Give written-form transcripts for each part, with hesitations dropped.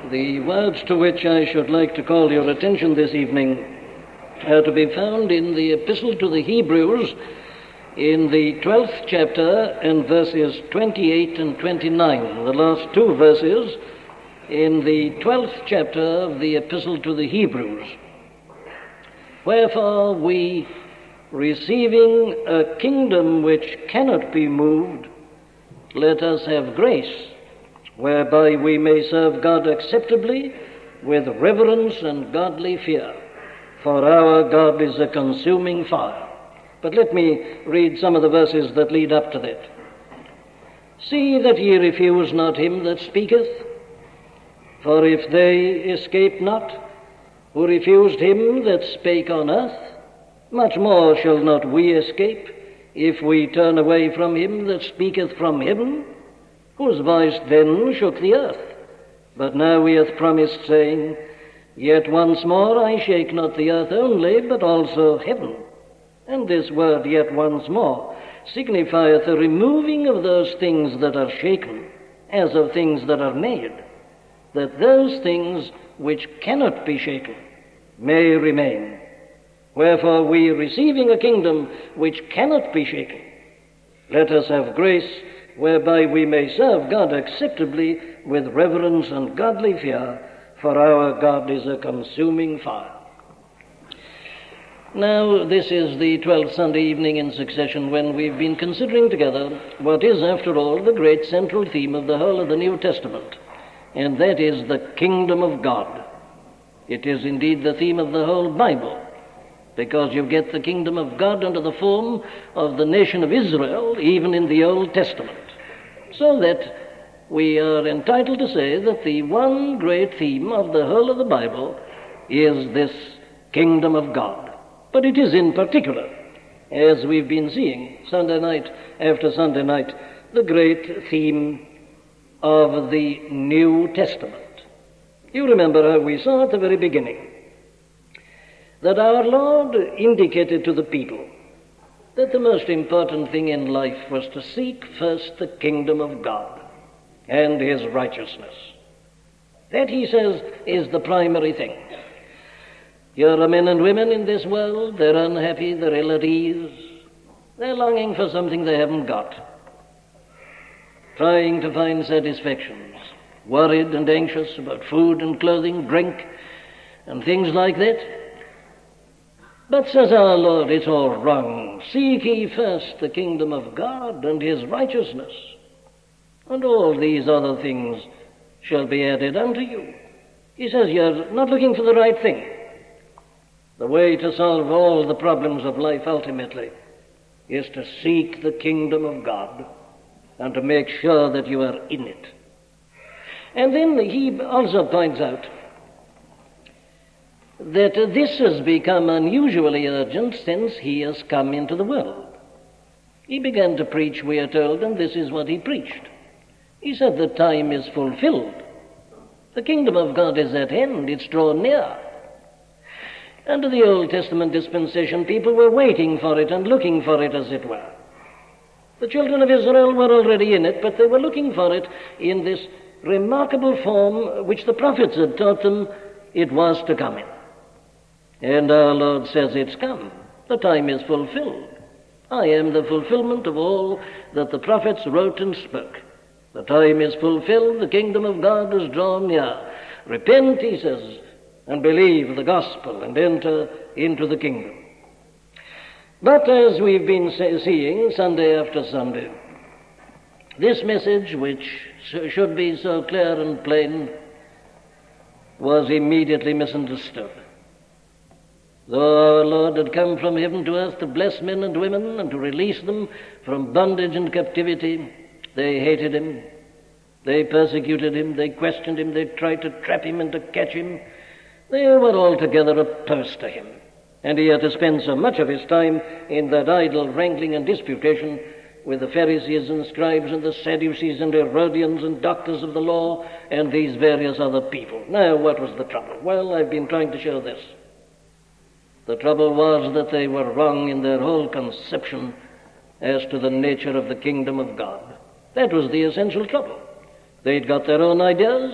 The words to which I should like to call your attention this evening are to be found in the Epistle to the Hebrews in the 12th chapter and verses 28 and 29, the last two verses in the 12th chapter of the Epistle to the Hebrews. Wherefore we, receiving a kingdom which cannot be moved, let us have grace, whereby we may serve God acceptably with reverence and godly fear. For our God is a consuming fire. But let me read some of the verses that lead up to that. See that ye refuse not him that speaketh, for if they escape not, who refused him that spake on earth, much more shall not we escape, if we turn away from him that speaketh from heaven, whose voice then shook the earth. But now he hath promised, saying, Yet once more I shake not the earth only, but also heaven. And this word, yet once more, signifieth a removing of those things that are shaken, as of things that are made, that those things which cannot be shaken may remain. Wherefore we, receiving a kingdom which cannot be shaken, let us have grace, whereby we may serve God acceptably with reverence and godly fear, for our God is a consuming fire. Now, this is the 12th Sunday evening in succession when we've been considering together what is, after all, the great central theme of the whole of the New Testament, and that is the kingdom of God. It is indeed the theme of the whole Bible, because you get the kingdom of God under the form of the nation of Israel, even in the Old Testament. So that we are entitled to say that the one great theme of the whole of the Bible is this kingdom of God. But it is in particular, as we've been seeing Sunday night after Sunday night, the great theme of the New Testament. You remember how we saw at the very beginning that our Lord indicated to the people that the most important thing in life was to seek first the kingdom of God and his righteousness. That, he says, is the primary thing. Here are men and women in this world, they're unhappy, they're ill at ease, they're longing for something they haven't got, trying to find satisfactions, worried and anxious about food and clothing, drink, and things like that. But, says our Lord, it's all wrong. Seek ye first the kingdom of God and his righteousness, and all these other things shall be added unto you. He says you're not looking for the right thing. The way to solve all the problems of life ultimately is to seek the kingdom of God and to make sure that you are in it. And then he also points out that this has become unusually urgent since he has come into the world. He began to preach, we are told, and this is what he preached. He said the time is fulfilled. The kingdom of God is at hand. It's drawn near. Under the Old Testament dispensation, people were waiting for it and looking for it, as it were. The children of Israel were already in it, but they were looking for it in this remarkable form which the prophets had taught them it was to come in. And our Lord says it's come. The time is fulfilled. I am the fulfillment of all that the prophets wrote and spoke. The time is fulfilled. The kingdom of God is drawn near. Repent, he says, and believe the gospel and enter into the kingdom. But as we've been seeing Sunday after Sunday, this message, which should be so clear and plain, was immediately misunderstood. Though our Lord had come from heaven to earth to bless men and women and to release them from bondage and captivity, they hated him, they persecuted him, they questioned him, they tried to trap him and to catch him. They were altogether opposed to him, and he had to spend so much of his time in that idle wrangling and disputation with the Pharisees and scribes and the Sadducees and Herodians and doctors of the law and these various other people. Now, what was the trouble? Well, I've been trying to show this. The trouble was that they were wrong in their whole conception as to the nature of the kingdom of God. That was the essential trouble. They'd got their own ideas,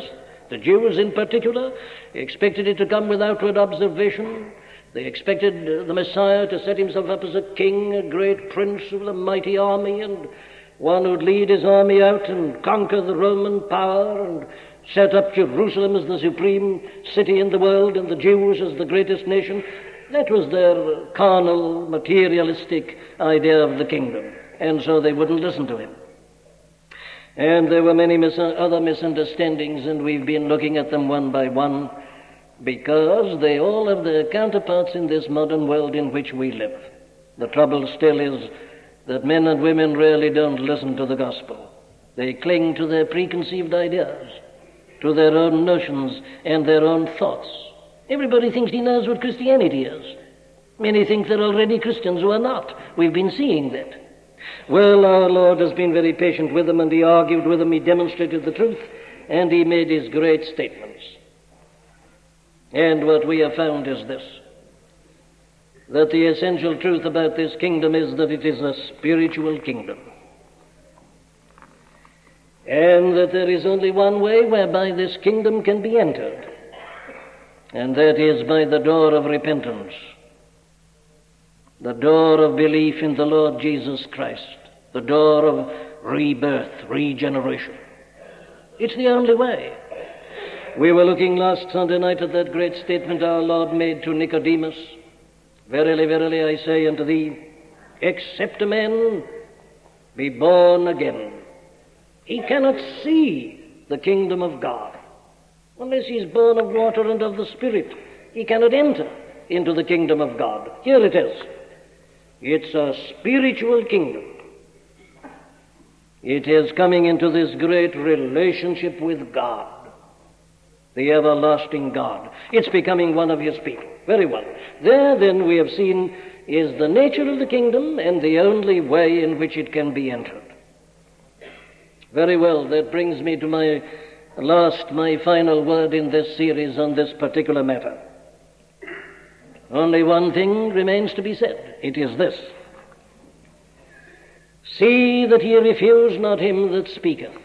The Jews in particular expected it to come with outward observation. They expected the Messiah to set himself up as a king, a great prince with a mighty army, and one who'd lead his army out and conquer the Roman power and set up Jerusalem as the supreme city in the world and the Jews as the greatest nation. That was their carnal, materialistic idea of the kingdom, and so they wouldn't listen to him. And there were many other misunderstandings, and we've been looking at them one by one, because they all have their counterparts in this modern world in which we live. The trouble still is that men and women really don't listen to the gospel. They cling to their preconceived ideas, to their own notions and their own thoughts. Everybody thinks he knows what Christianity is. Many think they're already Christians who are not. We've been seeing that. Well, our Lord has been very patient with them, and he argued with them, he demonstrated the truth, and he made his great statements. And what we have found is this, that the essential truth about this kingdom is that it is a spiritual kingdom, and that there is only one way whereby this kingdom can be entered, and that is by the door of repentance, the door of belief in the Lord Jesus Christ, the door of rebirth, regeneration. It's the only way. We were looking last Sunday night at that great statement our Lord made to Nicodemus. Verily, verily, I say unto thee, except a man be born again, he cannot see the kingdom of God. Unless he is born of water and of the Spirit, he cannot enter into the kingdom of God. Here it is. It's a spiritual kingdom. It is coming into this great relationship with God, the everlasting God. It's becoming one of his people. Very well. There, then, we have seen is the nature of the kingdom and the only way in which it can be entered. Very well. That brings me to my final word in this series on this particular matter. Only one thing remains to be said. It is this: see that ye refuse not him that speaketh.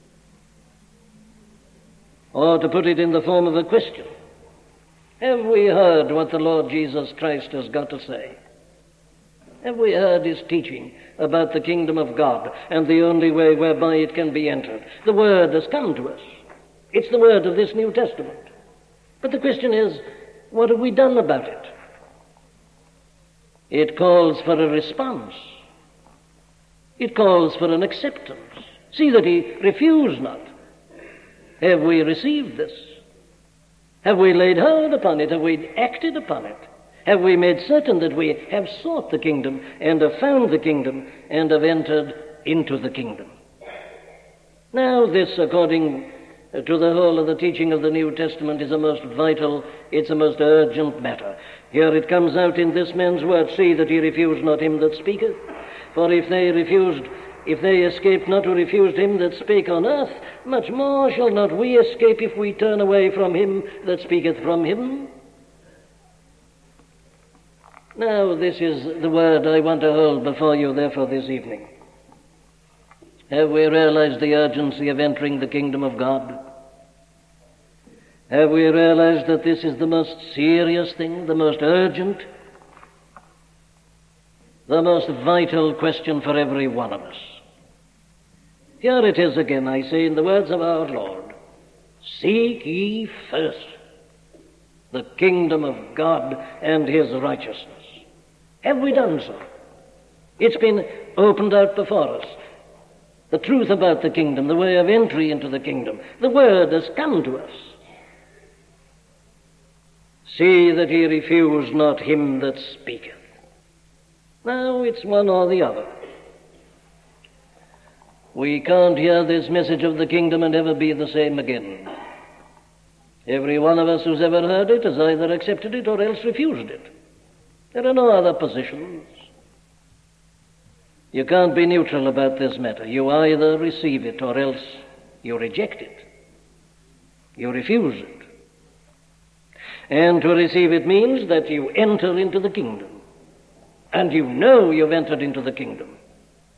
Or to put it in the form of a question, have we heard what the Lord Jesus Christ has got to say? Have we heard his teaching about the kingdom of God and the only way whereby it can be entered? The word has come to us. It's the word of this New Testament. But the question is, what have we done about it? It calls for a response. It calls for an acceptance. See that he refuse not. Have we received this? Have we laid hold upon it? Have we acted upon it? Have we made certain that we have sought the kingdom and have found the kingdom and have entered into the kingdom? Now this, according to the whole of the teaching of the New Testament, is a most vital, it's a most urgent matter. Here it comes out in this man's word, see that he refuse not him that speaketh. For if they escaped not who refused him that spake on earth, much more shall not we escape if we turn away from him that speaketh from heaven. Now this is the word I want to hold before you, therefore, this evening. Have we realized the urgency of entering the kingdom of God? Have we realized that this is the most serious thing, the most urgent, the most vital question for every one of us? Here it is again, I say, in the words of our Lord, seek ye first the kingdom of God and his righteousness. Have we done so? It's been opened out before us. The truth about the kingdom, the way of entry into the kingdom. The word has come to us. See that he refuse not him that speaketh. Now it's one or the other. We can't hear this message of the kingdom and ever be the same again. Every one of us who's ever heard it has either accepted it or else refused it. There are no other positions. You can't be neutral about this matter. You either receive it or else you reject it. You refuse it. And to receive it means that you enter into the kingdom. And you know you've entered into the kingdom.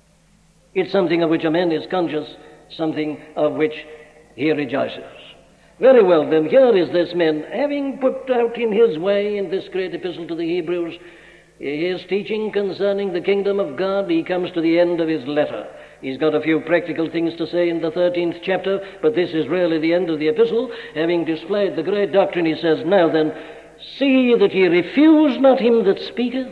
It's something of which a man is conscious, something of which he rejoices. Very well, then, here is this man, having put out in his way in this great epistle to the Hebrews, his teaching concerning the kingdom of God. He comes to the end of his letter. He's got a few practical things to say in the 13th chapter, but this is really the end of the epistle. Having displayed the great doctrine, he says, now then, see that ye refuse not him that speaketh.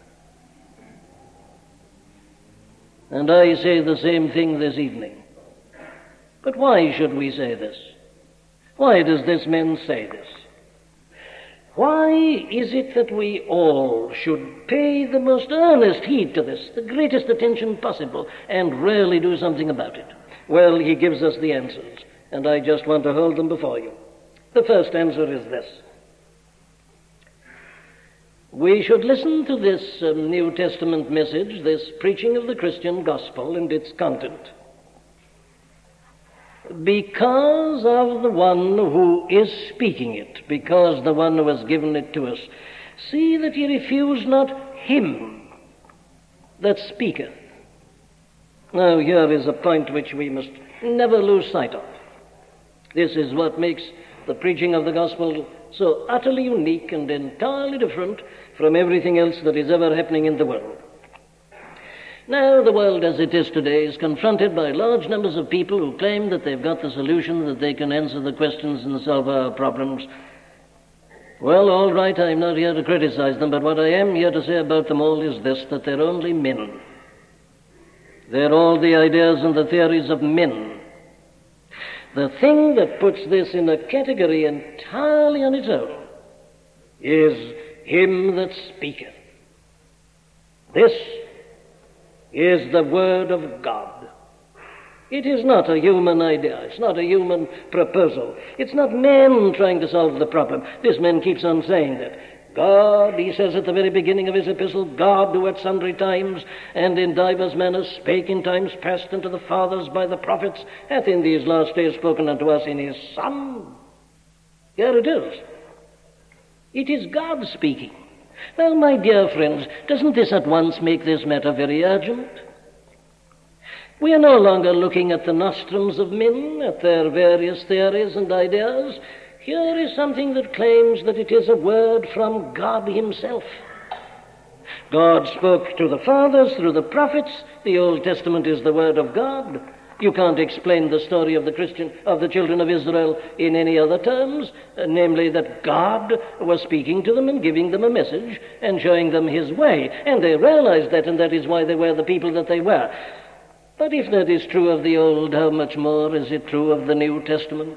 And I say the same thing this evening. But why should we say this? Why does this man say this? Why is it that we all should pay the most earnest heed to this, the greatest attention possible, and really do something about it? Well, he gives us the answers, and I just want to hold them before you. The first answer is this. We should listen to this New Testament message, this preaching of the Christian gospel and its content, because of the one who is speaking it, because the one who has given it to us. See that ye refuse not him that speaketh. Now, here is a point which we must never lose sight of. This is what makes the preaching of the gospel so utterly unique and entirely different from everything else that is ever happening in the world. Now, the world as it is today is confronted by large numbers of people who claim that they've got the solution, that they can answer the questions and solve our problems. Well, all right, I'm not here to criticize them, but what I am here to say about them all is this, that they're only men. They're all the ideas and the theories of men. The thing that puts this in a category entirely on its own is him that speaketh. This is the Word of God. It is not a human idea. It's not a human proposal. It's not man trying to solve the problem. This man keeps on saying that. God, he says at the very beginning of his epistle, God who at sundry times and in divers manners spake in times past unto the fathers by the prophets, hath in these last days spoken unto us in his Son. Here it is. It is God speaking. Now, my dear friends, doesn't this at once make this matter very urgent? We are no longer looking at the nostrums of men, at their various theories and ideas. Here is something that claims that it is a word from God himself. God spoke to the fathers through the prophets. The Old Testament is the word of God. You can't explain the story of the children of Israel in any other terms, namely that God was speaking to them and giving them a message and showing them his way. And they realized that, and that is why they were the people that they were. But if that is true of the Old, how much more is it true of the New Testament?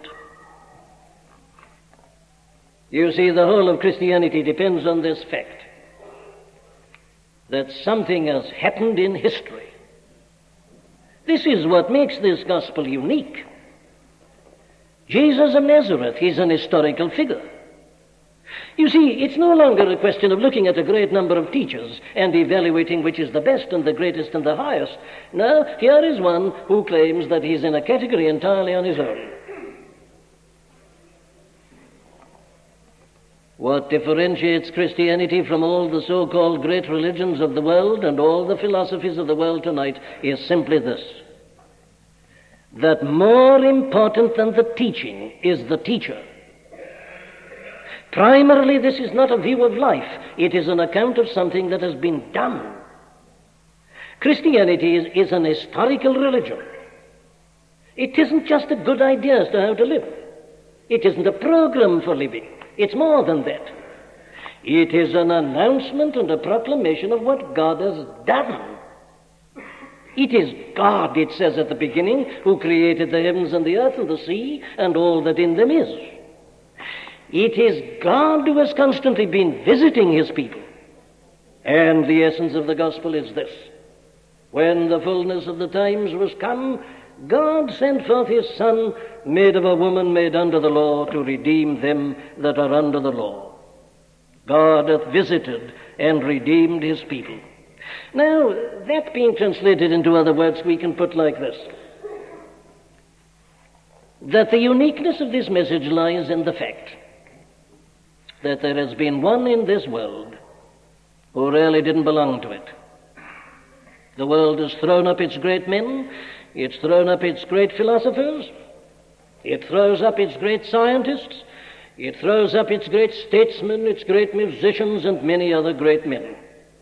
You see, the whole of Christianity depends on this fact, that something has happened in history. This is what makes this gospel unique. Jesus of Nazareth is an historical figure. You see, it's no longer a question of looking at a great number of teachers and evaluating which is the best and the greatest and the highest. No, here is one who claims that he's in a category entirely on his own. What differentiates Christianity from all the so-called great religions of the world and all the philosophies of the world tonight is simply this, that more important than the teaching is the teacher. Primarily, this is not a view of life. It is an account of something that has been done. Christianity is an historical religion. It isn't just a good idea as to how to live. It isn't a program for living. It's more than that. It is an announcement and a proclamation of what God has done. It is God, it says at the beginning, who created the heavens and the earth and the sea and all that in them is. It is God who has constantly been visiting his people. And the essence of the gospel is this. When the fullness of the times was come, God sent forth his Son, made of a woman, made under the law, to redeem them that are under the law. God hath visited and redeemed his people. Now, that being translated into other words, we can put like this, that the uniqueness of this message lies in the fact that there has been one in this world who really didn't belong to it. The world has thrown up its great men, it's thrown up its great philosophers, It throws up its great scientists, it throws up its great statesmen, its great musicians, and many other great men.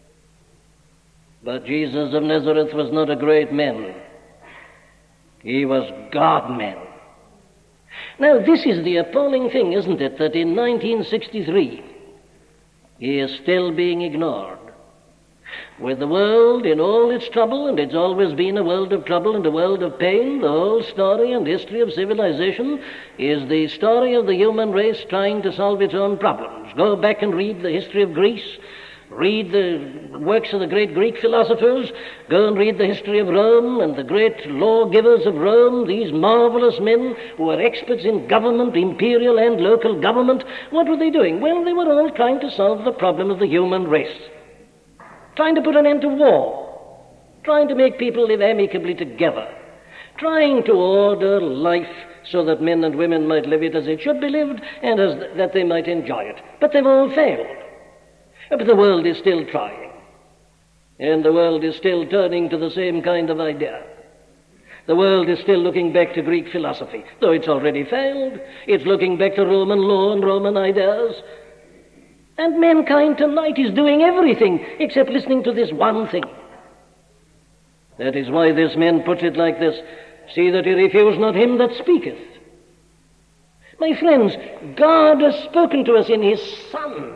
But Jesus of Nazareth was not a great man. He was God-man. Now, this is the appalling thing, isn't it, that in 1963 he is still being ignored. With the world in all its trouble, and it's always been a world of trouble and a world of pain, the whole story and history of civilization is the story of the human race trying to solve its own problems. Go back and read the history of Greece. Read the works of the great Greek philosophers. Go and read the history of Rome and the great lawgivers of Rome, these marvelous men who were experts in government, imperial and local government. What were they doing? Well, they were all trying to solve the problem of the human race. Trying to put an end to war. Trying to make people live amicably together. Trying to order life so that men and women might live it as it should be lived and that they might enjoy it. But they've all failed. But the world is still trying, and the world is still turning to the same kind of idea. The world is still looking back to Greek philosophy, though it's already failed. It's looking back to Roman law and Roman ideas. And mankind tonight is doing everything except listening to this one thing. That is why this man puts it like this: see that he refuse not him that speaketh. My friends, God has spoken to us in his Son.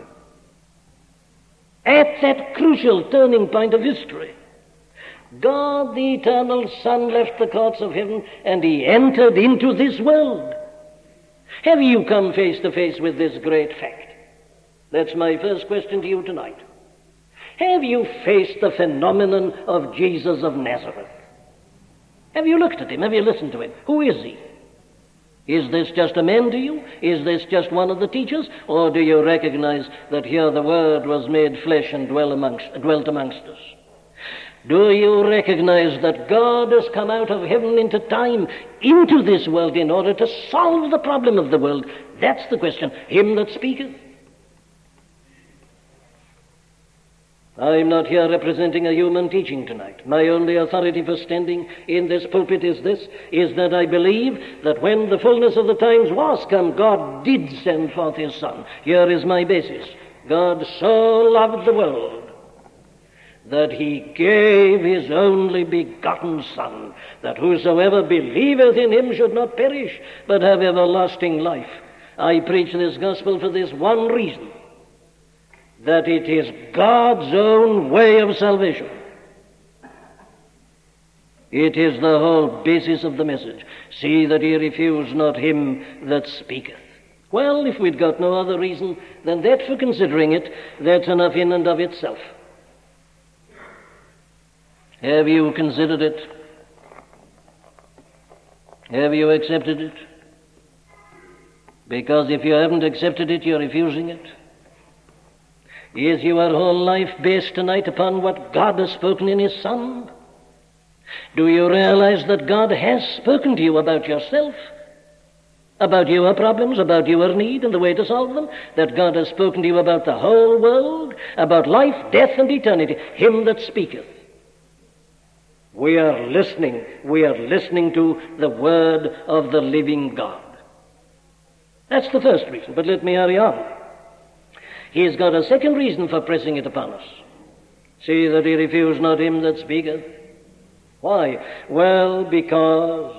At that crucial turning point of history, God, the eternal Son, left the courts of heaven and he entered into this world. Have you come face to face with this great fact? That's my first question to you tonight. Have you faced the phenomenon of Jesus of Nazareth? Have you looked at him? Have you listened to him? Who is he? Is this just a man to you? Is this just one of the teachers? Or do you recognize that here the Word was made flesh and dwelt amongst us? Do you recognize that God has come out of heaven into time, into this world, in order to solve the problem of the world? That's the question. Him that speaketh. I'm not here representing a human teaching tonight. My only authority for standing in this pulpit is that I believe that when the fullness of the times was come, God did send forth his Son. Here is my basis. God so loved the world that he gave his only begotten Son, that whosoever believeth in him should not perish, but have everlasting life. I preach this gospel for this one reason, that it is God's own way of salvation. It is the whole basis of the message. See that ye refuse not him that speaketh. Well, if we'd got no other reason than that for considering it, that's enough in and of itself. Have you considered it? Have you accepted it? Because if you haven't accepted it, you're refusing it. Is your whole life based tonight upon what God has spoken in his Son? Do you realize that God has spoken to you about yourself, about your problems, about your need and the way to solve them? That God has spoken to you about the whole world, about life, death, and eternity, him that speaketh. We are listening to the word of the living God. That's the first reason, but let me hurry on. He's got a second reason for pressing it upon us. See that he refuse not him that speaketh. Why? Well, because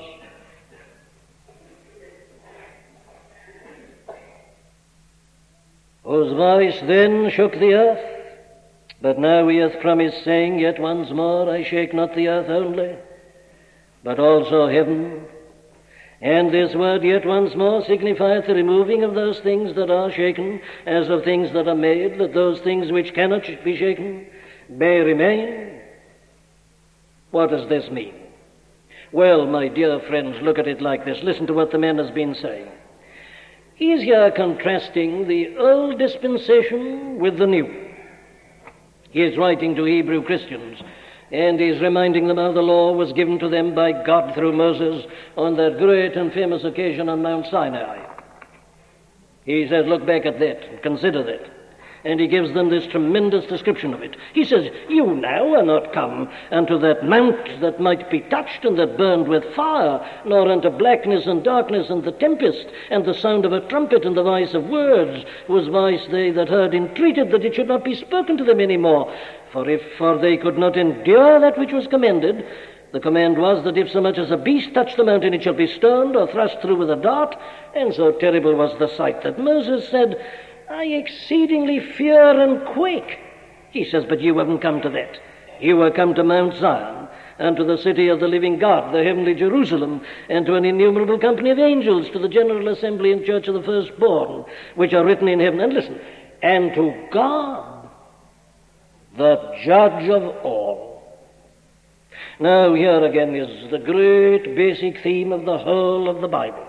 whose voice then shook the earth, but now he hath promised, saying, yet once more I shake not the earth only, but also heaven. And this word yet once more signifieth the removing of those things that are shaken, as of things that are made, that those things which cannot be shaken may remain. What does this mean? Well, my dear friends, look at it like this. Listen to what the man has been saying. He is here contrasting the old dispensation with the new. He is writing to Hebrew Christians, and he's reminding them how the law was given to them by God through Moses on that great and famous occasion on Mount Sinai. He says, look back at that and consider that. And he gives them this tremendous description of it. He says, you now are not come unto that mount that might be touched and that burned with fire, nor unto blackness and darkness and the tempest, and the sound of a trumpet and the voice of words, whose voice they that heard entreated that it should not be spoken to them any more. For they could not endure that which was commanded. The command was that if so much as a beast touch the mountain, it shall be stoned or thrust through with a dart. And so terrible was the sight that Moses said, I exceedingly fear and quake. He says, but you haven't come to that. You are come to Mount Zion, and to the city of the living God, the heavenly Jerusalem, and to an innumerable company of angels, to the general assembly and church of the firstborn, which are written in heaven. And listen, and to God, the judge of all. Now here again is the great basic theme of the whole of the Bible.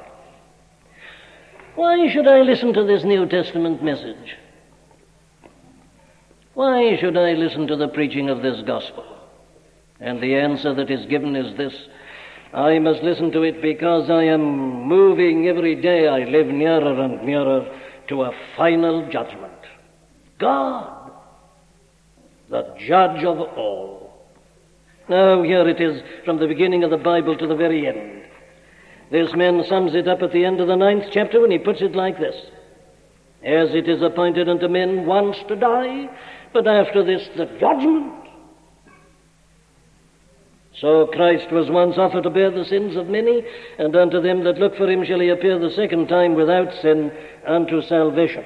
Why should I listen to this New Testament message? Why should I listen to the preaching of this gospel? And the answer that is given is this: I must listen to it because I am moving every day. I live nearer and nearer to a final judgment. God, the judge of all. Now here it is from the beginning of the Bible to the very end. This man sums it up at the end of the 9th chapter when he puts it like this: as it is appointed unto men once to die, but after this the judgment. So Christ was once offered to bear the sins of many, and unto them that look for him shall he appear the second time without sin unto salvation.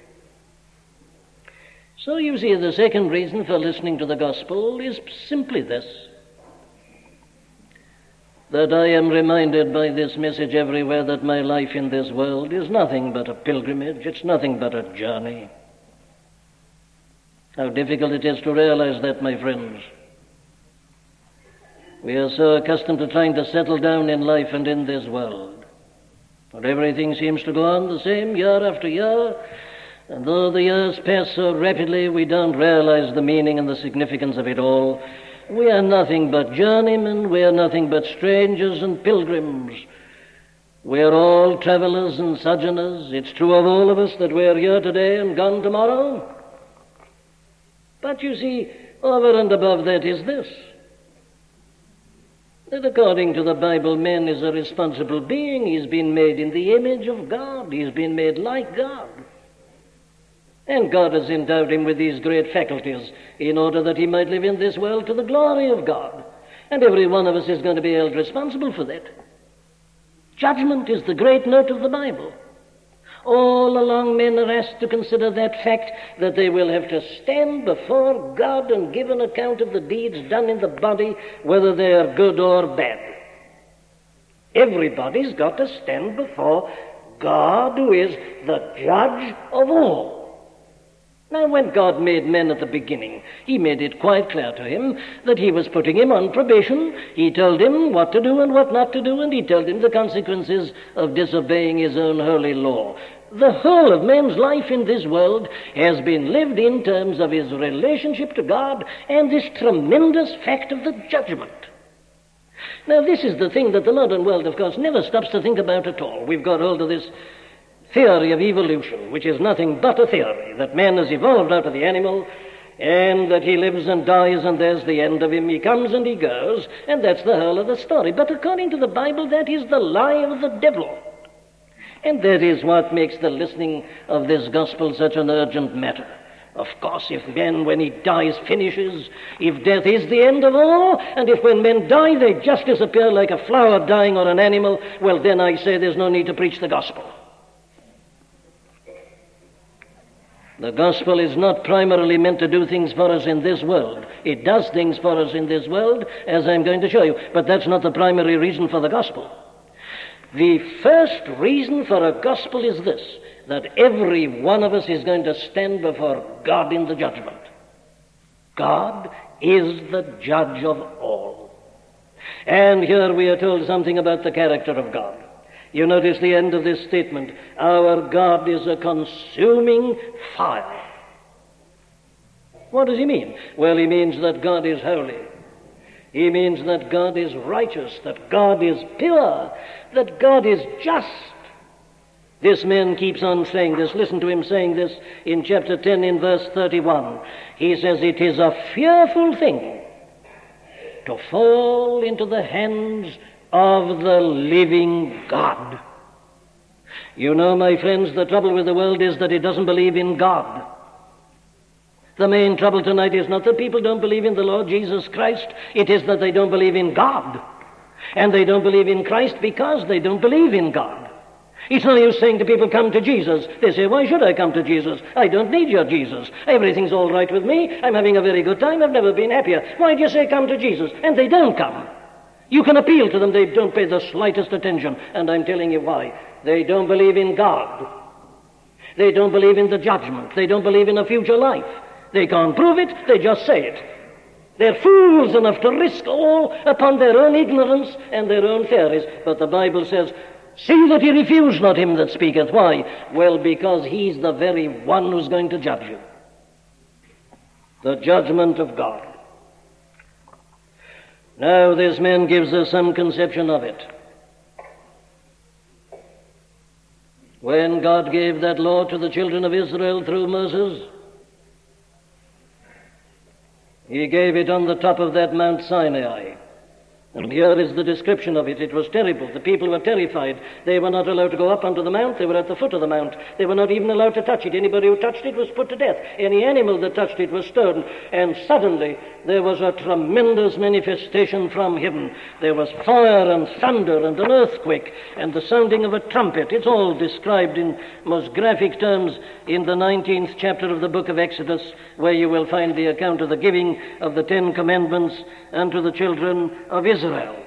So you see, the second reason for listening to the gospel is simply this: that I am reminded by this message everywhere that my life in this world is nothing but a pilgrimage. It's nothing but a journey. How difficult it is to realize that, my friends. We are so accustomed to trying to settle down in life and in this world. But everything seems to go on the same year after year, and though the years pass so rapidly, we don't realize the meaning and the significance of it all. We are nothing but journeymen, we are nothing but strangers and pilgrims. We are all travelers and sojourners. It's true of all of us that we are here today and gone tomorrow. But you see, over and above that is this: that according to the Bible, man is a responsible being. He's been made in the image of God. He's been made like God. And God has endowed him with these great faculties in order that he might live in this world to the glory of God. And every one of us is going to be held responsible for that. Judgment is the great note of the Bible. All along men are asked to consider that fact, that they will have to stand before God and give an account of the deeds done in the body, whether they are good or bad. Everybody's got to stand before God, who is the judge of all. Now, when God made man at the beginning, he made it quite clear to him that he was putting him on probation. He told him what to do and what not to do, and he told him the consequences of disobeying his own holy law. The whole of man's life in this world has been lived in terms of his relationship to God and this tremendous fact of the judgment. Now, this is the thing that the modern world, of course, never stops to think about at all. We've got hold of this theory of evolution, which is nothing but a theory, that man has evolved out of the animal, and that he lives and dies, and there's the end of him. He comes and he goes, and that's the whole of the story. But according to the Bible, that is the lie of the devil. And that is what makes the listening of this gospel such an urgent matter. Of course, if man, when he dies, finishes, if death is the end of all, and if when men die they just disappear like a flower dying or an animal, well, then I say there's no need to preach the gospel. The gospel is not primarily meant to do things for us in this world. It does things for us in this world, as I'm going to show you, but that's not the primary reason for the gospel. The first reason for a gospel is this: that every one of us is going to stand before God in the judgment. God is the judge of all. And here we are told something about the character of God. You notice the end of this statement: our God is a consuming fire. What does he mean? Well, he means that God is holy. He means that God is righteous, that God is pure, that God is just, This man keeps on saying this. Listen to him saying this in chapter 10 in verse 31. He says, "It is a fearful thing to fall into the hands of the living God." You know, my friends, the trouble with the world is that it doesn't believe in God. The main trouble tonight is not that people don't believe in the Lord Jesus Christ. It is that they don't believe in God. And they don't believe in Christ because they don't believe in God. It's no use saying to people, "Come to Jesus." They say, "Why should I come to Jesus? I don't need your Jesus. Everything's all right with me. I'm having a very good time. I've never been happier. Why do you say come to Jesus?" And they don't come. You can appeal to them. They don't pay the slightest attention. And I'm telling you why. They don't believe in God. They don't believe in the judgment. They don't believe in a future life. They can't prove it. They just say it. They're fools enough to risk all upon their own ignorance and their own theories. But the Bible says, "See that ye refuse not him that speaketh." Why? Well, because he's the very one who's going to judge you. The judgment of God. Now this man gives us some conception of it. When God gave that law to the children of Israel through Moses, he gave it on the top of that Mount Sinai. And here is the description of it. It was terrible. The people were terrified. They were not allowed to go up onto the mount. They were at the foot of the mount. They were not even allowed to touch it. Anybody who touched it was put to death. Any animal that touched it was stoned. And suddenly there was a tremendous manifestation from heaven. There was fire and thunder and an earthquake and the sounding of a trumpet. It's all described in most graphic terms in the 19th chapter of the book of Exodus, where you will find the account of the giving of the 10 Commandments unto the children of Israel.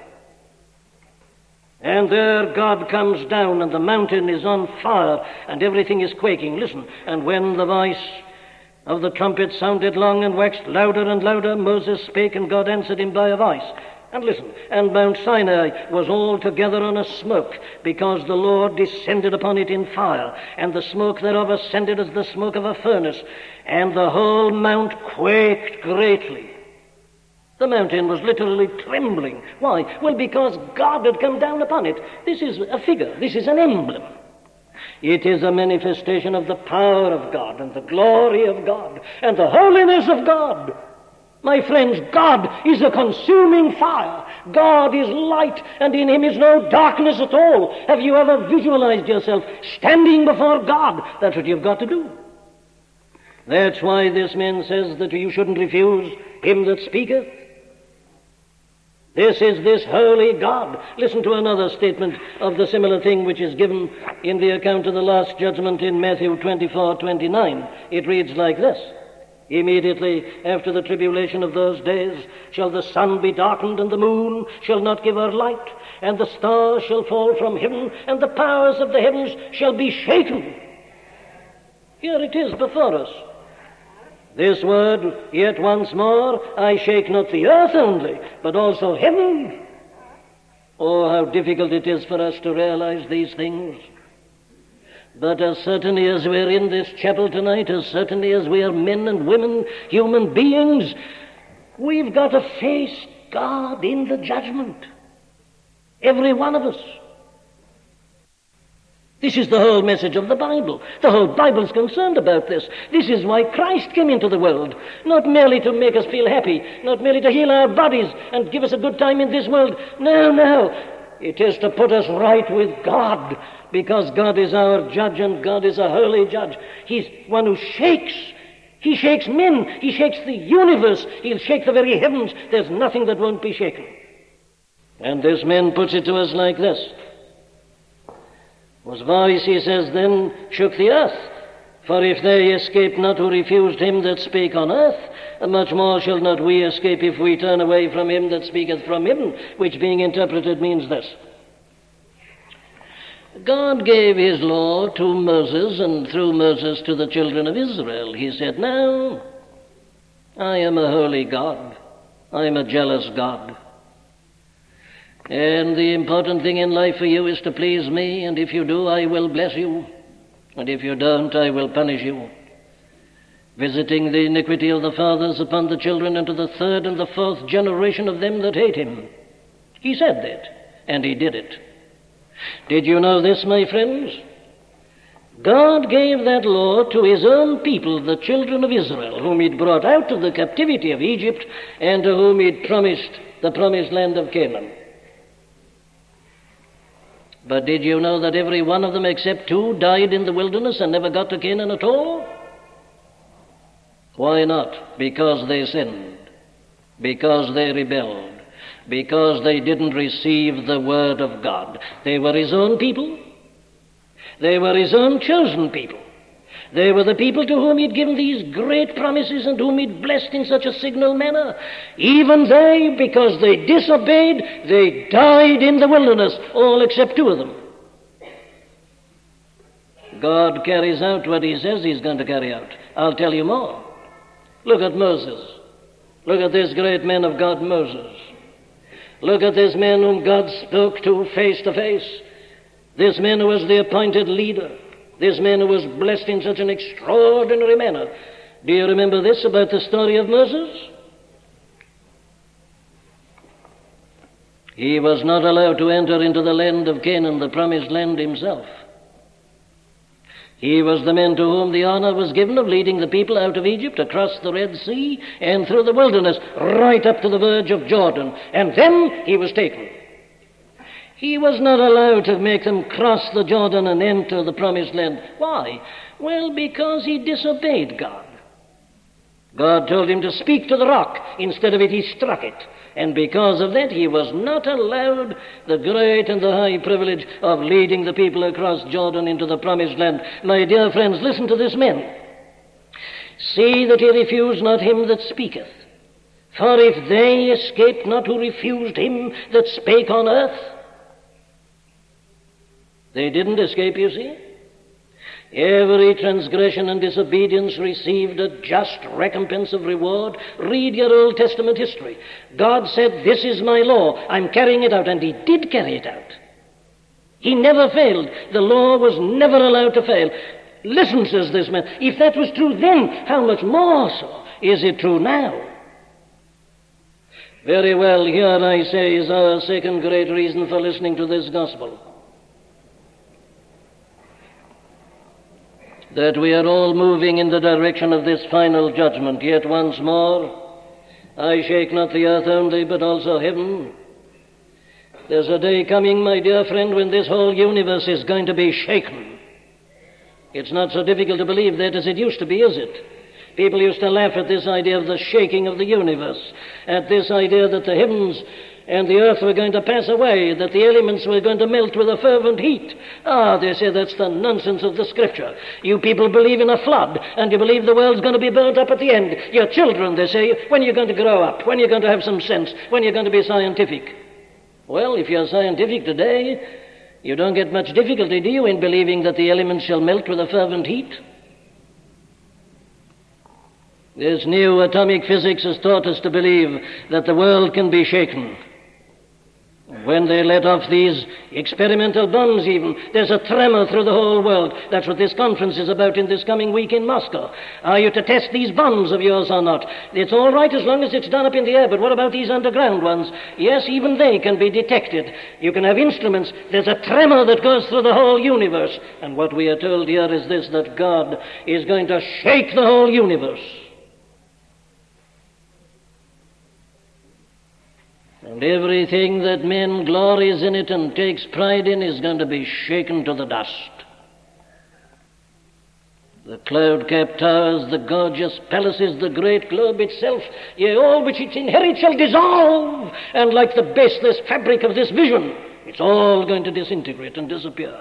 And there God comes down, and the mountain is on fire, and everything is quaking. Listen, and when the voice of the trumpet sounded long and waxed louder and louder, Moses spake, and God answered him by a voice. And listen, and Mount Sinai was altogether on a smoke, because the Lord descended upon it in fire, and the smoke thereof ascended as the smoke of a furnace, and the whole mount quaked greatly. The mountain was literally trembling. Why? Well, because God had come down upon it. This is a figure. This is an emblem. It is a manifestation of the power of God and the glory of God and the holiness of God. My friends, God is a consuming fire. God is light, and in him is no darkness at all. Have you ever visualized yourself standing before God? That's what you've got to do. That's why this man says that you shouldn't refuse him that speaketh. This is this holy God. Listen to another statement of the similar thing which is given in the account of the last judgment in Matthew 24:29. It reads like this: "Immediately after the tribulation of those days shall the sun be darkened, and the moon shall not give her light, and the stars shall fall from heaven, and the powers of the heavens shall be shaken." Here it is before us. This word, "Yet once more, I shake not the earth only, but also heaven." Oh, how difficult it is for us to realize these things. But as certainly as we're in this chapel tonight, as certainly as we are men and women, human beings, we've got to face God in the judgment. Every one of us. This is the whole message of the Bible. The whole Bible's concerned about this. This is why Christ came into the world. Not merely to make us feel happy, not merely to heal our bodies and give us a good time in this world. No. It is to put us right with God, because God is our judge and God is a holy judge. He's one who shakes. He shakes men. He shakes the universe. He'll shake the very heavens. There's nothing that won't be shaken. And this man puts it to us like this. Whose voice, he says, then shook the earth. For if they escape not who refused him that spake on earth, much more shall not we escape if we turn away from him that speaketh from heaven, which being interpreted means this. God gave his law to Moses, and through Moses to the children of Israel. He said, "Now, I am a holy God. I am a jealous God. And the important thing in life for you is to please me, and if you do, I will bless you. And if you don't, I will punish you, visiting the iniquity of the fathers upon the children unto the third and the fourth generation of them that hate him." He said that, and he did it. Did you know this, my friends? God gave that law to his own people, the children of Israel, whom he'd brought out of the captivity of Egypt and to whom he'd promised the promised land of Canaan. But did you know that every one of them except two died in the wilderness and never got to Canaan at all? Why not? Because they sinned, because they rebelled, because they didn't receive the word of God. They were his own people. They were his own chosen people. They were the people to whom he'd given these great promises and whom he'd blessed in such a signal manner. Even they, because they disobeyed, they died in the wilderness, all except two of them. God carries out what he says he's going to carry out. I'll tell you more. Look at Moses. Look at this great man of God, Moses. Look at this man whom God spoke to face, this man who was the appointed leader, this man who was blessed in such an extraordinary manner. Do you remember this about the story of Moses? He was not allowed to enter into the land of Canaan, the promised land himself. He was the man to whom the honor was given of leading the people out of Egypt, across the Red Sea, and through the wilderness, right up to the verge of Jordan. And then he was taken. He was not allowed to make them cross the Jordan and enter the promised land. Why? Well, because he disobeyed God. God told him to speak to the rock. Instead of it, he struck it. And because of that, he was not allowed the great and the high privilege of leading the people across Jordan into the promised land. My dear friends, listen to this man. See that he refuse not him that speaketh. For if they escaped not who refused him that spake on earth, they didn't escape, you see. Every transgression and disobedience received a just recompense of reward. Read your Old Testament history. God said, this is my law. I'm carrying it out. And he did carry it out. He never failed. The law was never allowed to fail. Listen, says this man, if that was true then, how much more so is it true now? Very well, here I say is our second great reason for listening to this gospel. That we are all moving in the direction of this final judgment. Yet once more, I shake not the earth only, but also heaven. There's a day coming, my dear friend, when this whole universe is going to be shaken. It's not so difficult to believe that as it used to be, is it? People used to laugh at this idea of the shaking of the universe, at this idea that the heavens and the earth were going to pass away, that the elements were going to melt with a fervent heat. They say that's the nonsense of the Scripture. You people believe in a flood, and you believe the world's going to be burnt up at the end. Your children, they say, when are you going to grow up? When are you going to have some sense? When are you going to be scientific? Well, if you're scientific today, you don't get much difficulty, do you, in believing that the elements shall melt with a fervent heat? This new atomic physics has taught us to believe that the world can be shaken. When they let off these experimental bombs even, there's a tremor through the whole world. That's what this conference is about in this coming week in Moscow. Are you to test these bombs of yours or not? It's all right as long as it's done up in the air, but what about these underground ones? Yes, even they can be detected. You can have instruments. There's a tremor that goes through the whole universe. And what we are told here is this, that God is going to shake the whole universe. And everything that man glories in it and takes pride in is going to be shaken to the dust. The cloud-capped towers, the gorgeous palaces, the great globe itself, yea, all which it inherits shall dissolve, and like the baseless fabric of this vision, it's all going to disintegrate and disappear.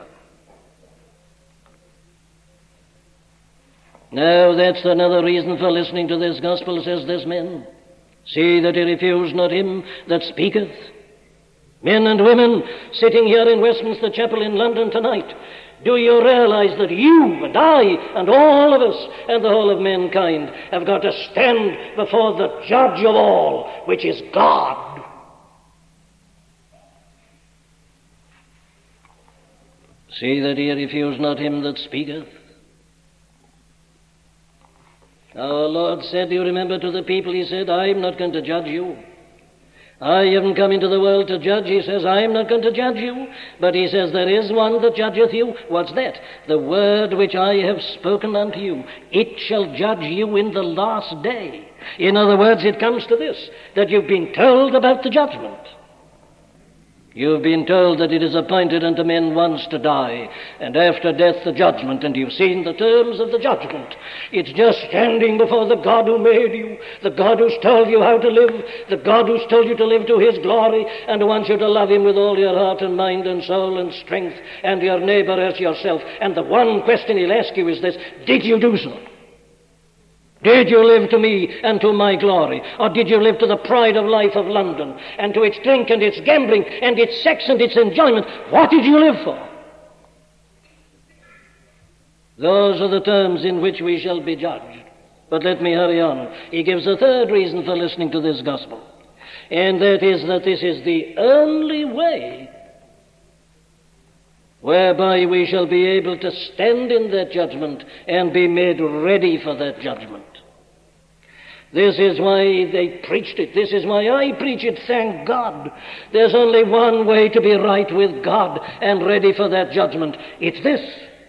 Now, that's another reason for listening to this gospel, says this man. See that he refuse not him that speaketh. Men and women sitting here in Westminster Chapel in London tonight, do you realize that you and I and all of us and the whole of mankind have got to stand before the judge of all, which is God? See that he refuse not him that speaketh. Our Lord said, you remember to the people, he said, I'm not going to judge you. I haven't come into the world to judge. He says, I am not going to judge you. But he says, there is one that judgeth you. What's that? The word which I have spoken unto you. It shall judge you in the last day. In other words, it comes to this, that you've been told about the judgment. You've been told that it is appointed unto men once to die, and after death the judgment, and you've seen the terms of the judgment. It's just standing before the God who made you, the God who's told you how to live, the God who's told you to live to his glory, and who wants you to love him with all your heart and mind and soul and strength, and your neighbor as yourself. And the one question he'll ask you is this: did you do so? Did you live to me and to my glory? Or did you live to the pride of life of London, and to its drink and its gambling and its sex and its enjoyment? What did you live for? Those are the terms in which we shall be judged. But let me hurry on. He gives a third reason for listening to this gospel, and that is that this is the only way whereby we shall be able to stand in that judgment and be made ready for that judgment. This is why they preached it. This is why I preach it, thank God. There's only one way to be right with God and ready for that judgment. It's this.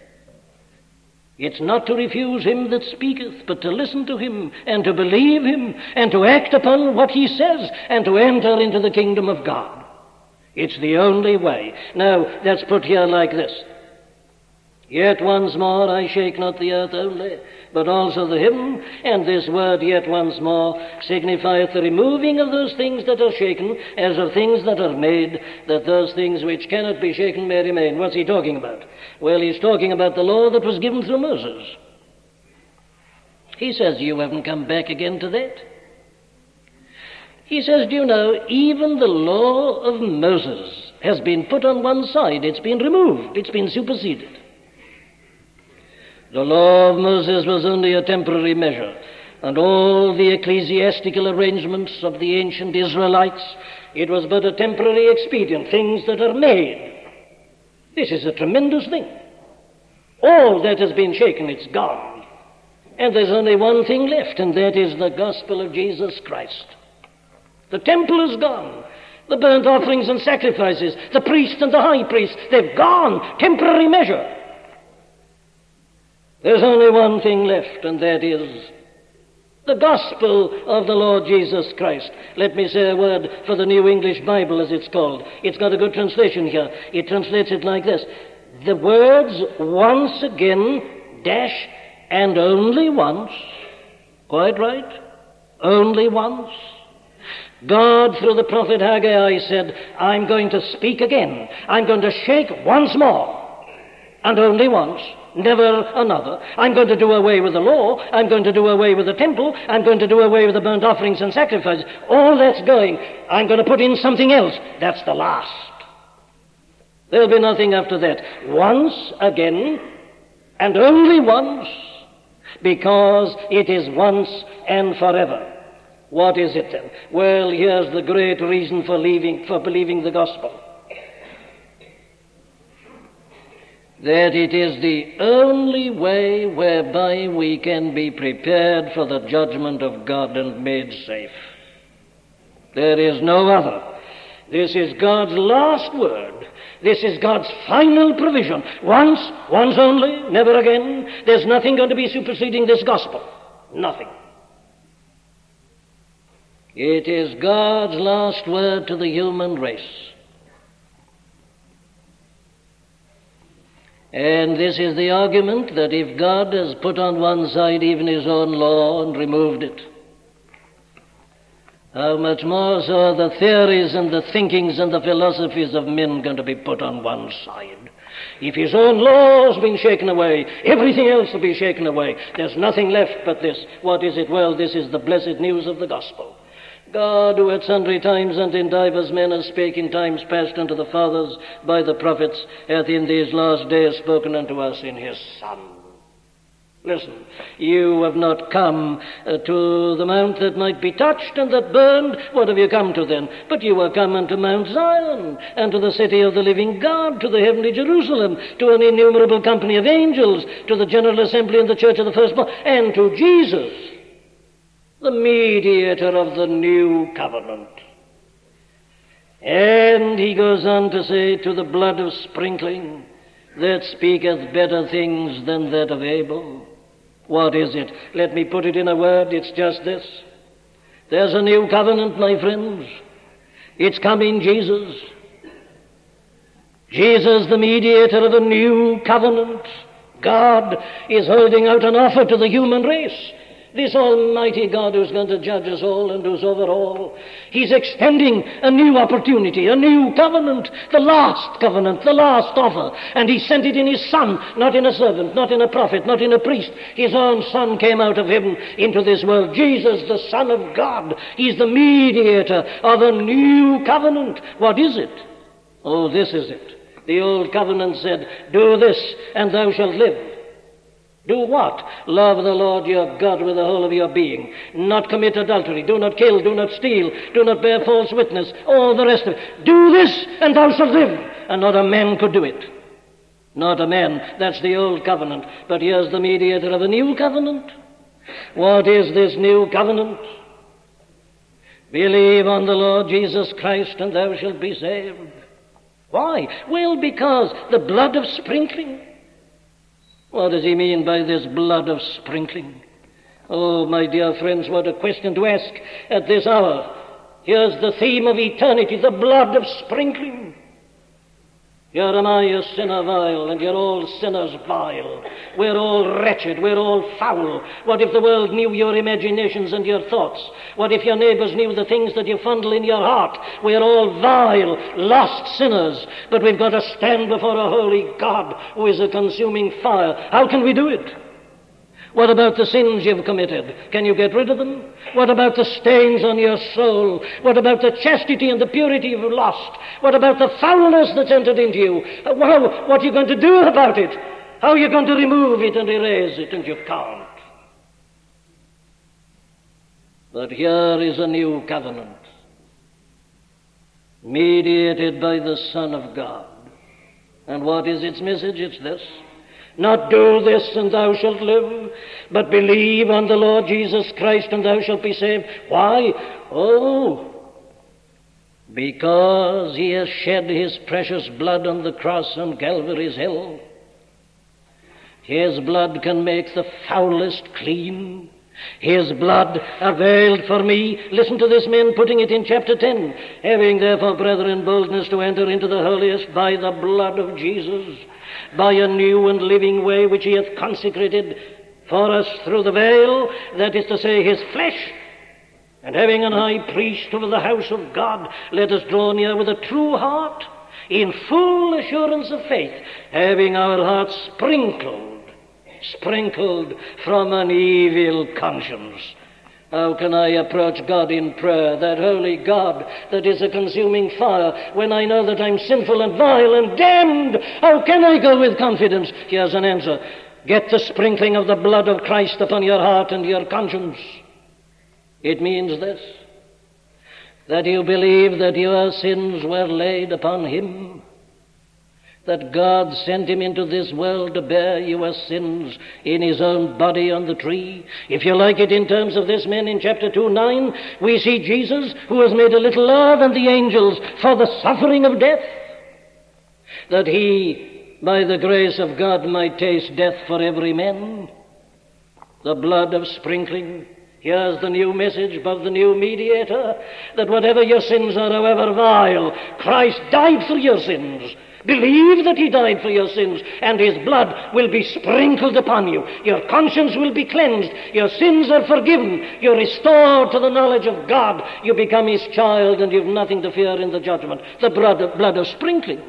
It's not to refuse him that speaketh, but to listen to him and to believe him and to act upon what he says and to enter into the kingdom of God. It's the only way. Now, that's put here like this. Yet once more I shake not the earth only, but also the heaven. And this word, yet once more, signifieth the removing of those things that are shaken, as of things that are made, that those things which cannot be shaken may remain. What's he talking about? Well, he's talking about the law that was given through Moses. He says, you haven't come back again to that. He says, do you know, even the law of Moses has been put on one side. It's been removed. It's been superseded. The law of Moses was only a temporary measure, and all the ecclesiastical arrangements of the ancient Israelites, it was but a temporary expedient, things that are made. This is a tremendous thing. All that has been shaken, it's gone. And there's only one thing left, and that is the gospel of Jesus Christ. The temple is gone. The burnt offerings and sacrifices, the priest and the high priest, they've gone. Temporary measure. There's only one thing left, and that is the gospel of the Lord Jesus Christ. Let me say a word for the New English Bible, as it's called. It's got a good translation here. It translates it like this: the words once again, dash, and only once. Quite right. Only once. God, through the prophet Haggai, said, I'm going to speak again. I'm going to shake once more, and only once, never another. I'm going to do away with the law. I'm going to do away with the temple. I'm going to do away with the burnt offerings and sacrifices. All that's going. I'm going to put in something else. That's the last. There'll be nothing after that. Once again, and only once, because it is once and forever. What is it then? Well, here's the great reason for believing the gospel. That it is the only way whereby we can be prepared for the judgment of God and made safe. There is no other. This is God's last word. This is God's final provision. Once only, never again. There's nothing going to be superseding this gospel. Nothing. It is God's last word to the human race. And this is the argument that if God has put on one side even his own law and removed it, how much more so are the theories and the thinkings and the philosophies of men going to be put on one side? If his own law has been shaken away, everything else will be shaken away. There's nothing left but this. What is it? Well, this is the blessed news of the gospel. God, who at sundry times and in divers manners spake in times past unto the fathers by the prophets, hath in these last days spoken unto us in his Son. Listen, you have not come to the mount that might be touched and that burned. What have you come to then? But you are come unto Mount Zion, and to the city of the living God, to the heavenly Jerusalem, to an innumerable company of angels, to the general assembly in the church of the firstborn, and to Jesus, the mediator of the new covenant. And he goes on to say, to the blood of sprinkling that speaketh better things than that of Abel. What is it? Let me put it in a word. It's just this. There's a new covenant, my friends. It's come in Jesus. Jesus, the mediator of a new covenant. God is holding out an offer to the human race. This almighty God who's going to judge us all and who's over all. He's extending a new opportunity, a new covenant, the last covenant, the last offer. And he sent it in his Son, not in a servant, not in a prophet, not in a priest. His own Son came out of heaven into this world. Jesus, the Son of God. He's the mediator of a new covenant. What is it? Oh, this is it. The old covenant said, do this and thou shalt live. Do what? Love the Lord your God with the whole of your being. Not commit adultery. Do not kill. Do not steal. Do not bear false witness. All the rest of it. Do this and thou shalt live. And not a man could do it. Not a man. That's the old covenant. But here's the mediator of a new covenant. What is this new covenant? Believe on the Lord Jesus Christ and thou shalt be saved. Why? Well, because the blood of sprinkling. What does he mean by this blood of sprinkling? Oh, my dear friends, what a question to ask at this hour. Here's the theme of eternity, the blood of sprinkling. Here am I, a sinner vile, and you're all sinners vile. We're all wretched, we're all foul. What if the world knew your imaginations and your thoughts? What if your neighbors knew the things that you fondle in your heart? We're all vile, lost sinners, but we've got to stand before a holy God who is a consuming fire. How can we do it? What about the sins you've committed? Can you get rid of them? What about the stains on your soul? What about the chastity and the purity you've lost? What about the foulness that's entered into you? What are you going to do about it? How are you going to remove it and erase it? And you can't. But here is a new covenant, mediated by the Son of God. And what is its message? It's this. Not do this and thou shalt live, but believe on the Lord Jesus Christ and thou shalt be saved. Why? Oh, because he has shed his precious blood on the cross on Calvary's hill. His blood can make the foulest clean. His blood availed for me. Listen to this, men, putting it in chapter 10. Having therefore, brethren, boldness to enter into the holiest by the blood of Jesus, by a new and living way which he hath consecrated for us through the veil, that is to say, his flesh. And having an high priest over the house of God, let us draw near with a true heart, in full assurance of faith, having our hearts sprinkled from an evil conscience. How can I approach God in prayer, that holy God that is a consuming fire, when I know that I'm sinful and vile and damned? How can I go with confidence? Here's an answer. Get the sprinkling of the blood of Christ upon your heart and your conscience. It means this, that you believe that your sins were laid upon him, that God sent him into this world to bear your sins in his own body on the tree. If you like it in terms of this, men, in chapter 2:9, we see Jesus, who has made a little lower than the angels for the suffering of death, that he, by the grace of God, might taste death for every man. The blood of sprinkling. Here's the new message of the new mediator, that whatever your sins are, however vile, Christ died for your sins. Believe that he died for your sins, and his blood will be sprinkled upon you. Your conscience will be cleansed. Your sins are forgiven. You're restored to the knowledge of God. You become his child, and you've nothing to fear in the judgment. The blood of sprinkling.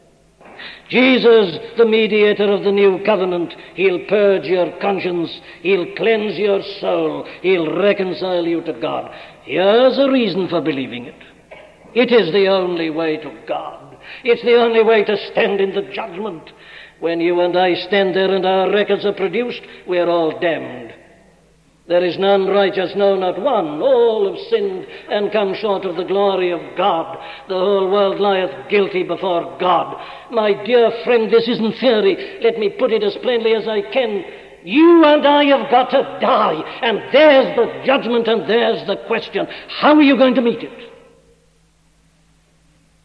Jesus, the mediator of the new covenant, he'll purge your conscience. He'll cleanse your soul. He'll reconcile you to God. Here's a reason for believing it. It is the only way to God. It's the only way to stand in the judgment. When you and I stand there and our records are produced, we're all damned. There is none righteous, no, not one. All have sinned and come short of the glory of God. The whole world lieth guilty before God. My dear friend, this isn't theory. Let me put it as plainly as I can. You and I have got to die, and there's the judgment and there's the question. How are you going to meet it?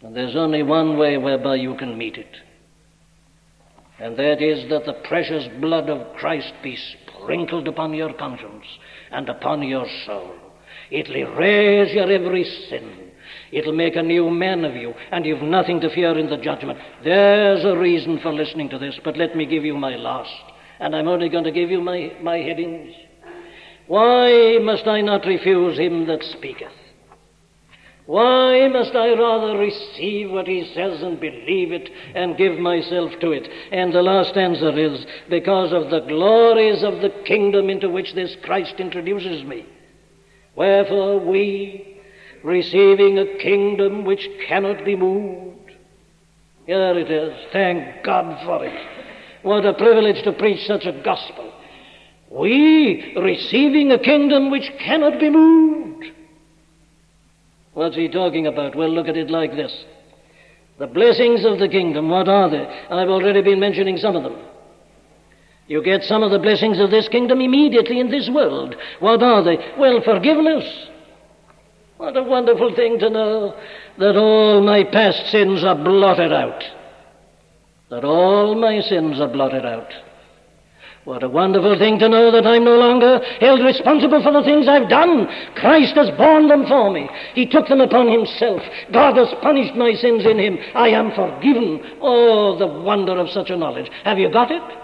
And there's only one way whereby you can meet it. And that is that the precious blood of Christ be sprinkled upon your conscience and upon your soul. It'll erase your every sin. It'll make a new man of you, and you've nothing to fear in the judgment. There's a reason for listening to this, but let me give you my last. And I'm only going to give you my headings. Why must I not refuse him that speaketh? Why must I rather receive what he says and believe it and give myself to it? And the last answer is, because of the glories of the kingdom into which this Christ introduces me. Wherefore we, receiving a kingdom which cannot be moved. Here it is. Thank God for it. What a privilege to preach such a gospel. We, receiving a kingdom which cannot be moved. What's he talking about? Well, look at it like this. The blessings of the kingdom, what are they? I've already been mentioning some of them. You get some of the blessings of this kingdom immediately in this world. What are they? Well, forgiveness. What a wonderful thing to know that all my past sins are blotted out. That all my sins are blotted out. What a wonderful thing to know that I'm no longer held responsible for the things I've done. Christ has borne them for me. He took them upon himself. God has punished my sins in him. I am forgiven. Oh, the wonder of such a knowledge. Have you got it?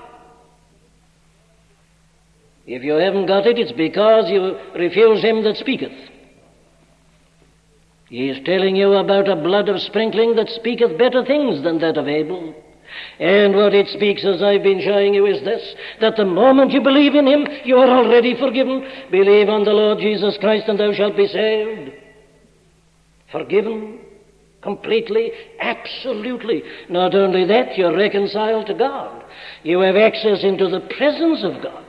If you haven't got it, it's because you refuse him that speaketh. He is telling you about a blood of sprinkling that speaketh better things than that of Abel. And what it speaks, as I've been showing you, is this, that the moment you believe in him, you are already forgiven. Believe on the Lord Jesus Christ and thou shalt be saved. Forgiven completely, absolutely. Not only that, you're reconciled to God. You have access into the presence of God.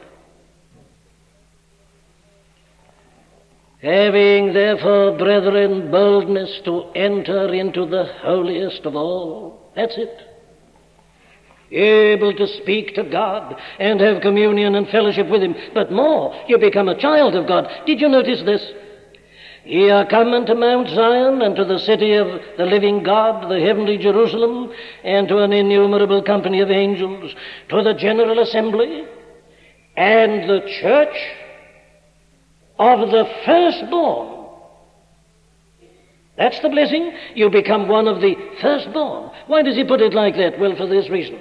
Having therefore, brethren, boldness to enter into the holiest of all. That's it. Able to speak to God and have communion and fellowship with him. But more, you become a child of God. Did you notice this? Ye are come unto Mount Zion, and to the city of the living God, the heavenly Jerusalem, and to an innumerable company of angels, to the general assembly, and the church of the firstborn. That's the blessing. You become one of the firstborn. Why does he put it like that? Well, for this reason.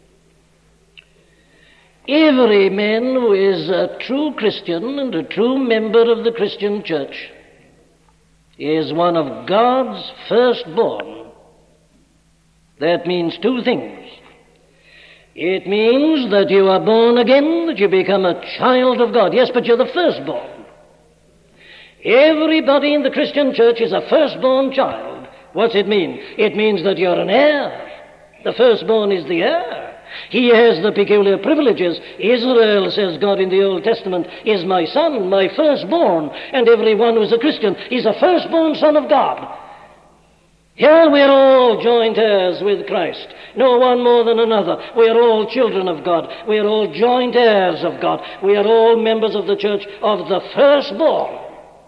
Every man who is a true Christian and a true member of the Christian church is one of God's firstborn. That means two things. It means that you are born again, that you become a child of God. Yes, but you're the firstborn. Everybody in the Christian church is a firstborn child. What's it mean? It means that you're an heir. The firstborn is the heir. He has the peculiar privileges. Israel, says God in the Old Testament, is my son, my firstborn, and everyone who's a Christian is a firstborn son of God. Here we're all joint heirs with Christ, no one more than another. We are all children of God. We are all joint heirs of God. We are all members of the church of the firstborn.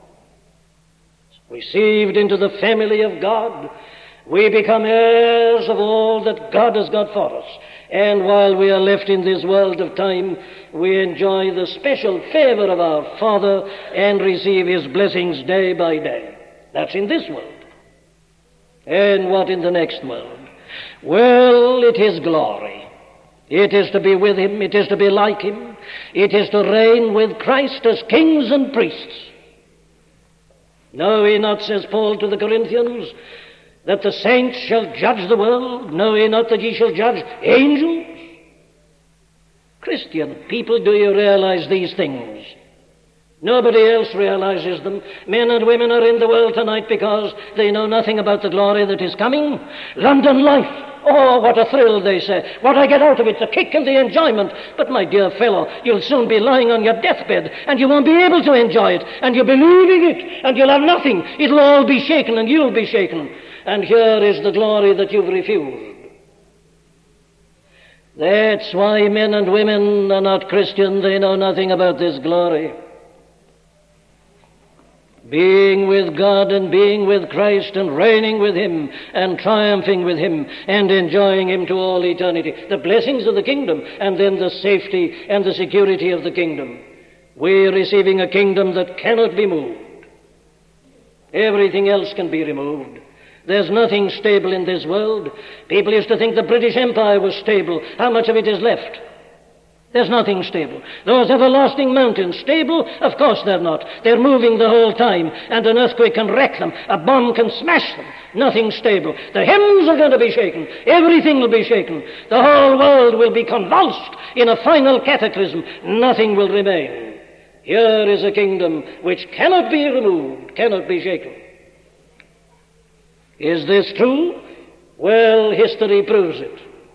Received into the family of God, we become heirs of all that God has got for us. And while we are left in this world of time, we enjoy the special favor of our Father and receive his blessings day by day. That's in this world. And what in the next world? Well, it is glory. It is to be with him. It is to be like him. It is to reign with Christ as kings and priests. Know ye not, says Paul to the Corinthians, that the saints shall judge the world? Know ye not that ye shall judge angels? Christian people, do you realize these things? Nobody else realizes them. Men and women are in the world tonight because they know nothing about the glory that is coming. London life. Oh, what a thrill, they say. What I get out of it, the kick and the enjoyment. But my dear fellow, you'll soon be lying on your deathbed and you won't be able to enjoy it. And you'll be leaving it and you'll have nothing. It'll all be shaken and you'll be shaken. And here is the glory that you've refused. That's why men and women are not Christian. They know nothing about this glory. being with God and being with Christ and reigning with Him and triumphing with Him and enjoying Him to all eternity. The blessings of the kingdom and then the safety and the security of the kingdom. We're receiving a kingdom that cannot be moved. Everything else can be removed. There's nothing stable in this world. People used to think the British Empire was stable. How much of it is left? There's nothing stable. Those everlasting mountains, stable? Of course they're not. They're moving the whole time, and an earthquake can wreck them. A bomb can smash them. Nothing stable. The heavens are going to be shaken. Everything will be shaken. The whole world will be convulsed in a final cataclysm. Nothing will remain. Here is a kingdom which cannot be removed, cannot be shaken. Is this true? Well, history proves it.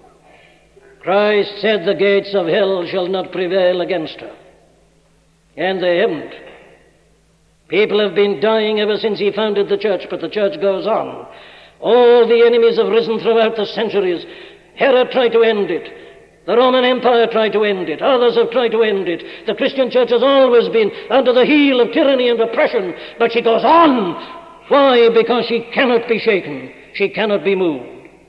Christ said the gates of hell shall not prevail against her. And they haven't. People have been dying ever since he founded the church, but the church goes on. All the enemies have risen throughout the centuries. Herod tried to end it. The Roman Empire tried to end it. Others have tried to end it. The Christian church has always been under the heel of tyranny and oppression, but she goes on. Why? Because she cannot be shaken. She cannot be moved.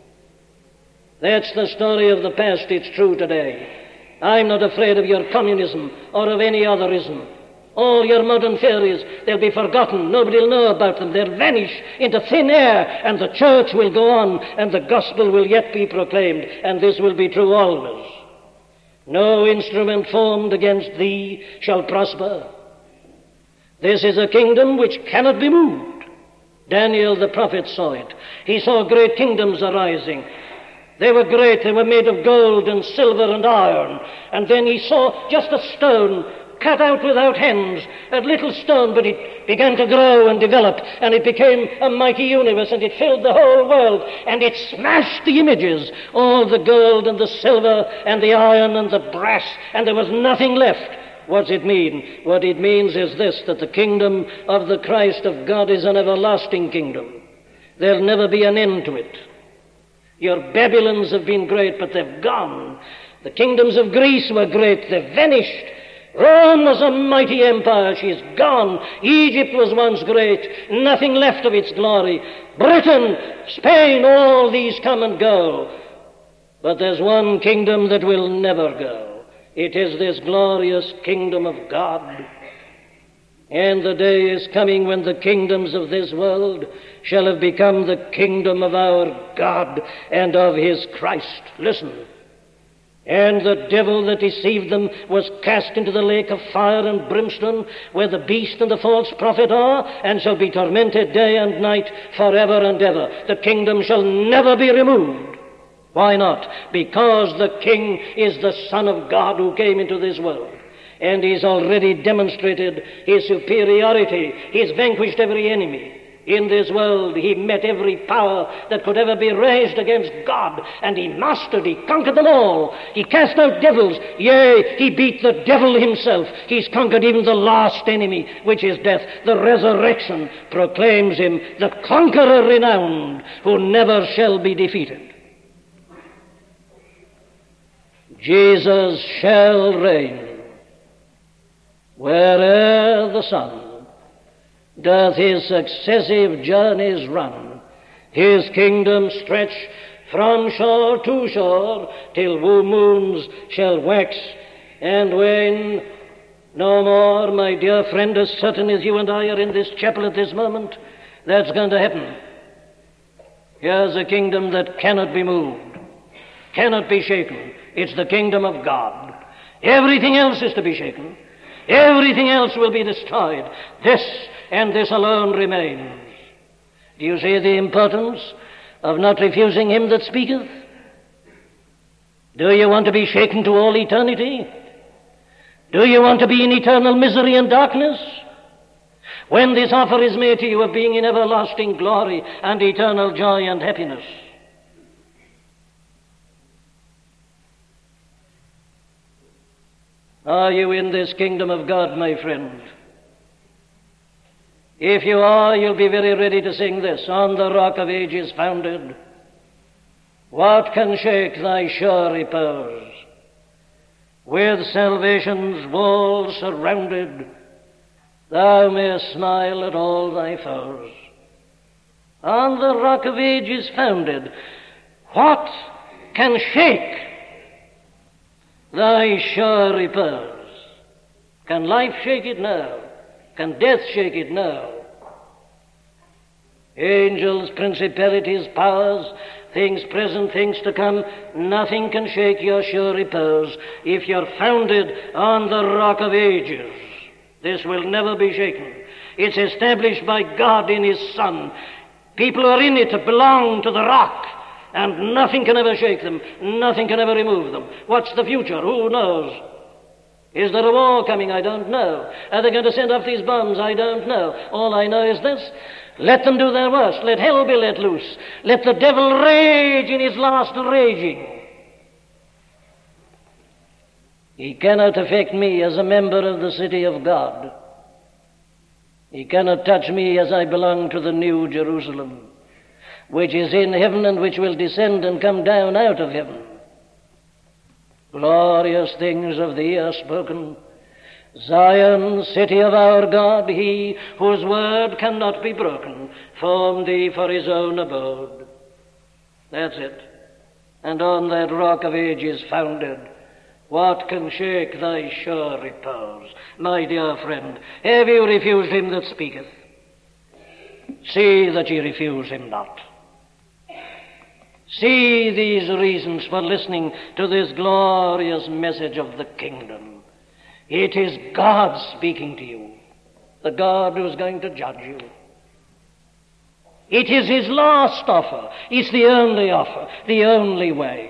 That's the story of the past. It's true today. I'm not afraid of your communism or of any other ism. All your modern theories, they'll be forgotten. Nobody will know about them. They'll vanish into thin air, and the church will go on, and the gospel will yet be proclaimed, and this will be true always. No instrument formed against thee shall prosper. This is a kingdom which cannot be moved. Daniel the prophet saw it. He saw great kingdoms arising. They were great. They were made of gold and silver and iron. And then he saw just a stone cut out without hands, a little stone, but it began to grow and develop, and it became a mighty universe, and it filled the whole world, and it smashed the images, all the gold and the silver and the iron and the brass, and there was nothing left. What's it mean? What it means is this, that the kingdom of the Christ of God is an everlasting kingdom. There'll never be an end to it. Your Babylons have been great, but they've gone. The kingdoms of Greece were great, they've vanished. Rome was a mighty empire, she's gone. Egypt was once great, nothing left of its glory. Britain, Spain, all these come and go. But there's one kingdom that will never go. It is this glorious kingdom of God. And the day is coming when the kingdoms of this world shall have become the kingdom of our God and of His Christ. Listen. And the devil that deceived them was cast into the lake of fire and brimstone, where the beast and the false prophet are, and shall be tormented day and night forever and ever. The kingdom shall never be removed. Why not? Because the King is the Son of God who came into this world. And He's already demonstrated His superiority. He's vanquished every enemy. In this world, He met every power that could ever be raised against God, and He mastered, He conquered them all. He cast out devils, yea, He beat the devil himself. He's conquered even the last enemy, which is death. The resurrection proclaims Him the conqueror renowned, who never shall be defeated. Jesus shall reign where'er the sun doth his successive journeys run. His kingdom stretch from shore to shore, till moons shall wax and wane no more. My dear friend, as certain as you and I are in this chapel at this moment, that's going to happen. Here's a kingdom that cannot be moved, cannot be shaken. It's the kingdom of God. Everything else is to be shaken. Everything else will be destroyed. This and this alone remains. Do you see the importance of not refusing Him that speaketh? Do you want to be shaken to all eternity? Do you want to be in eternal misery and darkness? When this offer is made to you of being in everlasting glory and eternal joy and happiness, are you in this kingdom of God, my friend? If you are, you'll be very ready to sing this. On the rock of ages founded, what can shake thy sure repose? With salvation's walls surrounded, thou mayest smile at all thy foes. On the rock of ages founded, what can shake thy sure repose? Can life shake it now? Can death shake it now? Angels, principalities, powers, things present, things to come, nothing can shake your sure repose if you're founded on the rock of ages. This will never be shaken. It's established by God in His Son. People who are in it belong to the rock, and nothing can ever shake them. Nothing can ever remove them. What's the future? Who knows? Is there a war coming? I don't know. Are they going to send off these bombs? I don't know. All I know is this: let them do their worst. Let hell be let loose. Let the devil rage in his last raging. He cannot affect me as a member of the city of God. He cannot touch me as I belong to the New Jerusalem, which is in heaven and which will descend and come down out of heaven. Glorious things of thee are spoken. Zion, city of our God, he whose word cannot be broken, formed thee for his own abode. That's it. And on that rock of ages founded, what can shake thy sure repose? My dear friend, have you refused him that speaketh? See that ye refuse him not. See these reasons for listening to this glorious message of the kingdom. It is God speaking to you, the God who's going to judge you. It is his last offer. It's the only offer, the only way.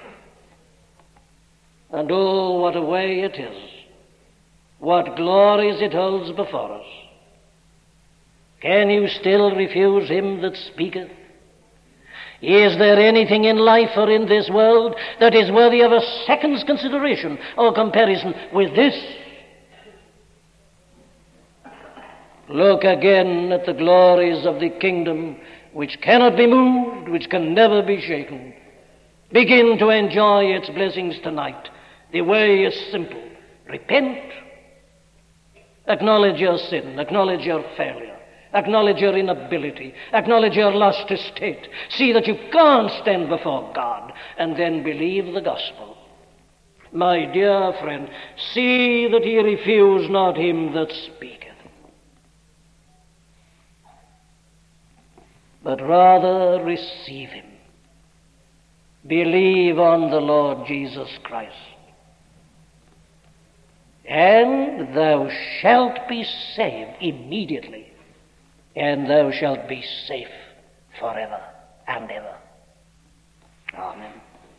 And oh, what a way it is. What glories it holds before us. Can you still refuse him that speaketh? Is there anything in life or in this world that is worthy of a second's consideration or comparison with this? Look again at the glories of the kingdom which cannot be moved, which can never be shaken. Begin to enjoy its blessings tonight. The way is simple. Repent. Acknowledge your sin. Acknowledge your failure. Acknowledge your inability. Acknowledge your lost estate. See that you can't stand before God, and then believe the gospel. My dear friend, see that ye refuse not him that speaketh, but rather receive him. Believe on the Lord Jesus Christ, and thou shalt be saved immediately. And thou shalt be safe forever and ever. Amen.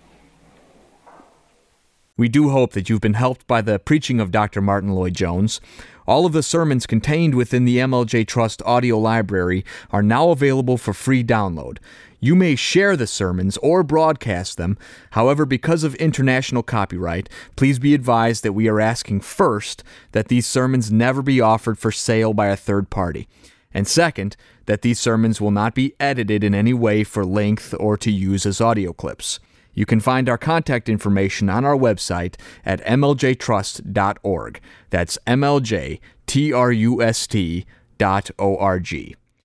We do hope that you've been helped by the preaching of Dr. Martyn Lloyd-Jones. All of the sermons contained within the MLJ Trust audio library are now available for free download. You may share the sermons or broadcast them. However, because of international copyright, please be advised that we are asking first that these sermons never be offered for sale by a third party. And second, that these sermons will not be edited in any way for length or to use as audio clips. You can find our contact information on our website at mljtrust.org. That's mljtrust.org.